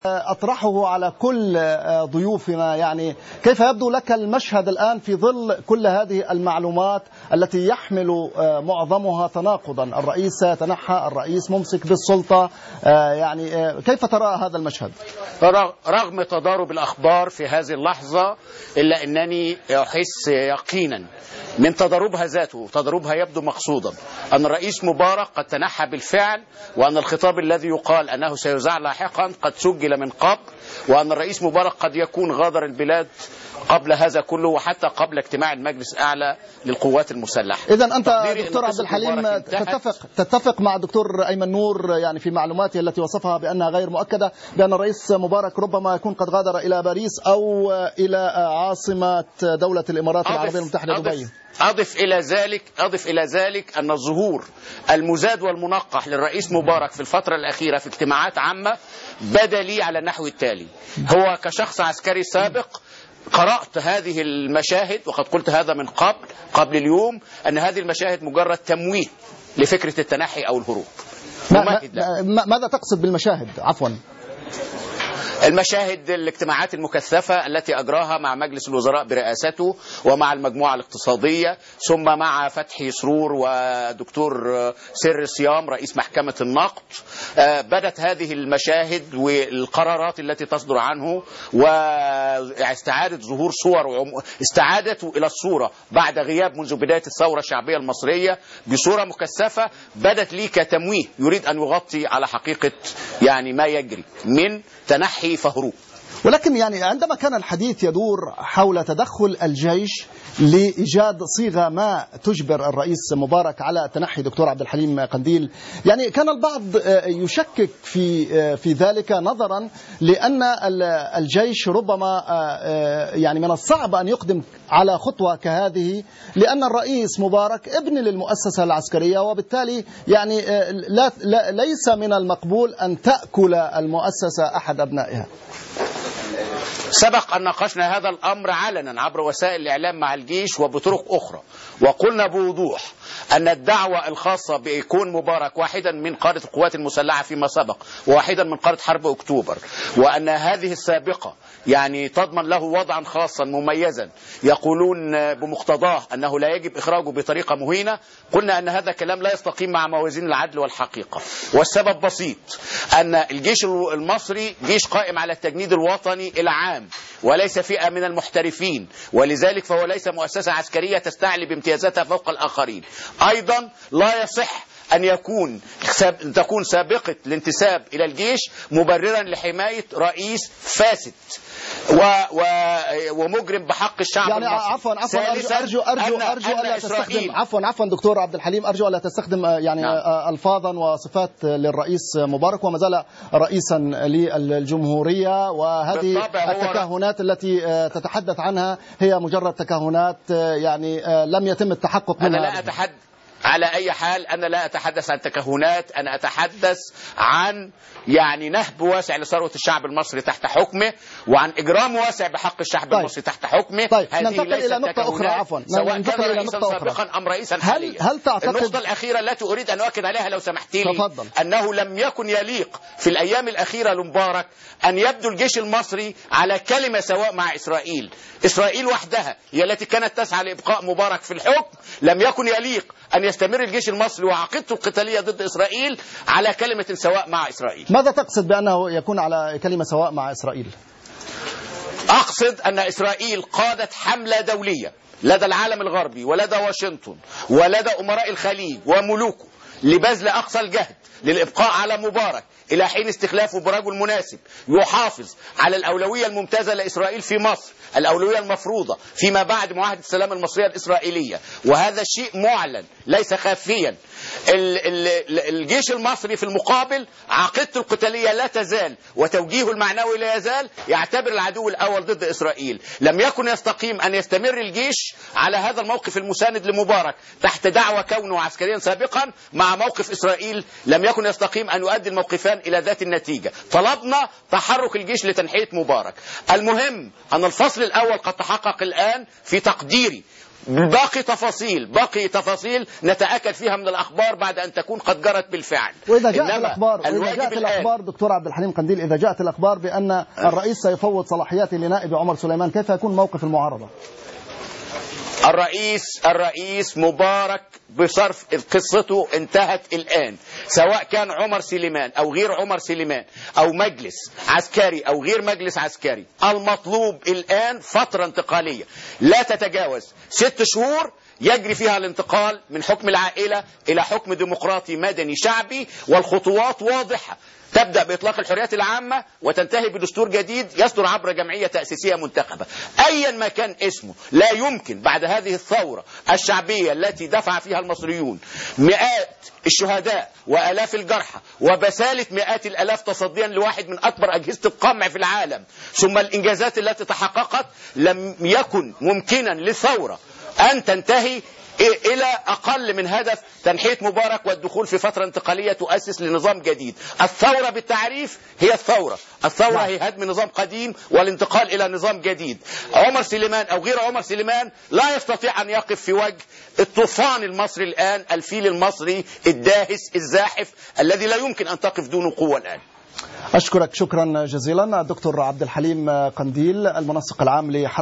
أطرحه على كل ضيوفنا، يعني كيف يبدو لك المشهد الآن في ظل كل هذه المعلومات التي يحمل معظمها تناقضا؟ الرئيس تنحى، الرئيس ممسك بالسلطة، يعني كيف ترى هذا المشهد؟ رغم تضارب الأخبار في هذه اللحظة إلا أنني أحس يقينا من تضاربها ذاته، تضاربها يبدو مقصودا، أن الرئيس مبارك قد تنحى بالفعل، وأن الخطاب الذي يقال أنه سيذاع لاحقا قد سجل من قبل، وأن الرئيس مبارك قد يكون غادر البلاد قبل هذا كله وحتى قبل اجتماع المجلس الأعلى للقوات المسلحة. إذا أنت دكتور عبد الحليم تتفق مع الدكتور أيمن نور يعني في معلوماته التي وصفها بأنها غير مؤكدة، بأن الرئيس مبارك ربما يكون قد غادر إلى باريس أو إلى عاصمة دولة الإمارات العربية المتحدة دبي؟ أضف إلى ذلك أن الظهور المزاد والمنقح للرئيس مبارك في الفترة الأخيرة في اجتماعات عامة بدا لي على النحو التالي: هو كشخص عسكري سابق قرأت هذه المشاهد، وقد قلت هذا من قبل اليوم، أن هذه المشاهد مجرد تمويه لفكرة التنحي أو الهروب. ماذا تقصد بالمشاهد؟ عفوا، المشاهد الاجتماعات المكثفة التي أجراها مع مجلس الوزراء برئاسته ومع المجموعة الاقتصادية، ثم مع فتحي سرور ودكتور سر صيام رئيس محكمة النقد. بدت هذه المشاهد والقرارات التي تصدر عنه واستعادة ظهور صور، استعادته إلى الصورة بعد غياب منذ بداية الثورة الشعبية المصرية بصورة مكثفة، بدت لي كتمويه يريد أن يغطي على حقيقة يعني ما يجري من تنحي فهروب. ولكن يعني عندما كان الحديث يدور حول تدخل الجيش لإيجاد صيغة ما تجبر الرئيس مبارك على تنحي دكتور عبد الحليم قنديل، يعني كان البعض يشكك في ذلك، نظرا لأن الجيش ربما يعني من الصعب أن يقدم على خطوة كهذه، لأن الرئيس مبارك ابن للمؤسسة العسكرية، وبالتالي يعني ليس من المقبول أن تأكل المؤسسة أحد أبنائها. سبق أن ناقشنا هذا الأمر علنا عبر وسائل الإعلام مع الجيش وبطرق أخرى، وقلنا بوضوح أن الدعوة الخاصة بكون مبارك واحدا من قادة القوات المسلحة فيما سبق وواحدا من قادة حرب أكتوبر، وأن هذه السابقة يعني تضمن له وضعا خاصا مميزا يقولون بمقتضاه أنه لا يجب إخراجه بطريقة مهينة، قلنا أن هذا كلام لا يستقيم مع موازين العدل والحقيقة. والسبب بسيط، أن الجيش المصري جيش قائم على التجنيد الوطني العام وليس فئة من المحترفين، ولذلك فهو ليس مؤسسة عسكرية تستعلي بامتيازاتها فوق الآخرين. أيضا لا يصح أن تكون سابقة الانتساب إلى الجيش مبررا لحماية رئيس فاسد ومجرم بحق الشعب يعني المصري. أرجو ألا تستخدم عفوا دكتور عبد الحليم، أرجو ألا تستخدم يعني ألفاظا وصفات للرئيس مبارك، وما زال رئيسا للجمهورية، وهذه التكهنات التي تتحدث عنها هي مجرد تكهنات يعني لم يتم التحقق منها. أنا لا أتحدث على أي حال، أنا لا أتحدث عن تكهنات، أنا أتحدث عن يعني نهب واسع لثروة الشعب المصري تحت حكمه، وعن إجرام واسع بحق الشعب المصري تحت حكمه. ننتقل إلى نقطة أخرى، عفوا، سواء كان رئيسا سابقا أم رئيسا حاليا. هل تعتقد النقطة الأخيرة التي أريد أن أؤكد عليها لو سمحت لي، تفضل. أنه لم يكن يليق في الأيام الأخيرة لمبارك أن يبدو الجيش المصري على كلمة سواء مع إسرائيل. إسرائيل وحدها هي التي كانت تسعى لإبقاء مبارك في الحكم، لم يكن يليق أن يستمر الجيش المصري وعقيدته القتالية ضد إسرائيل على كلمة سواء مع إسرائيل. ماذا تقصد بأنه يكون على كلمة سواء مع إسرائيل؟ أقصد أن إسرائيل قادت حملة دولية لدى العالم الغربي ولدى واشنطن ولدى أمراء الخليج وملوكه لبذل أقصى الجهد للإبقاء على مبارك إلى حين استخلافه برجل مناسب يحافظ على الأولوية الممتازة لإسرائيل في مصر، الأولوية المفروضة فيما بعد معاهدة السلام المصرية الإسرائيلية، وهذا الشيء معلن ليس خافيا. الجيش المصري في المقابل عقيدته القتالية لا تزال وتوجيهه المعنوي لا يزال يعتبر العدو الأول ضد إسرائيل. لم يكن يستقيم أن يستمر الجيش على هذا الموقف المساند لمبارك تحت دعوى كونه عسكريا سابقا مع موقف إسرائيل، لم يكن يستقيم أن يؤدي الموقفان إلى ذات النتيجة. طلبنا تحرك الجيش لتنحية مبارك. المهم أن الفصل الأول قد تحقق الآن في تقديري باقي تفاصيل نتأكد فيها من الأخبار بعد أن تكون قد جرت بالفعل. وإذا جاءت الأخبار دكتور عبد الحليم قنديل، إذا جاءت الأخبار بأن الرئيس سيفوض صلاحياته لنائب عمر سليمان، كيف يكون موقف المعارضة؟ الرئيس مبارك بصرف قصته انتهت الآن، سواء كان عمر سليمان أو غير عمر سليمان أو مجلس عسكري أو غير مجلس عسكري. المطلوب الآن فترة انتقالية لا تتجاوز 6 شهور يجري فيها الانتقال من حكم العائلة إلى حكم ديمقراطي مدني شعبي، والخطوات واضحة، تبدأ بإطلاق الحريات العامة وتنتهي بدستور جديد يصدر عبر جمعية تأسيسية منتخبة أيا ما كان اسمه. لا يمكن بعد هذه الثورة الشعبية التي دفع فيها المصريون مئات الشهداء وآلاف الجرحى وبسالة مئات الآلاف تصديا لواحد من أكبر أجهزة القمع في العالم، ثم الإنجازات التي تحققت، لم يكن ممكنا للثورة أن تنتهي إلى أقل من هدف تنحية مبارك والدخول في فترة انتقالية تؤسس لنظام جديد. الثورة بالتعريف هي الثورة هي هدم نظام قديم والانتقال إلى نظام جديد. عمر سليمان أو غير عمر سليمان لا يستطيع أن يقف في وجه الطوفان المصري الآن، الفيل المصري الداهس الزاحف الذي لا يمكن أن تقف دونه قوة الآن. أشكرك شكرا جزيلا الدكتور عبد الحليم قنديل، المنسق العام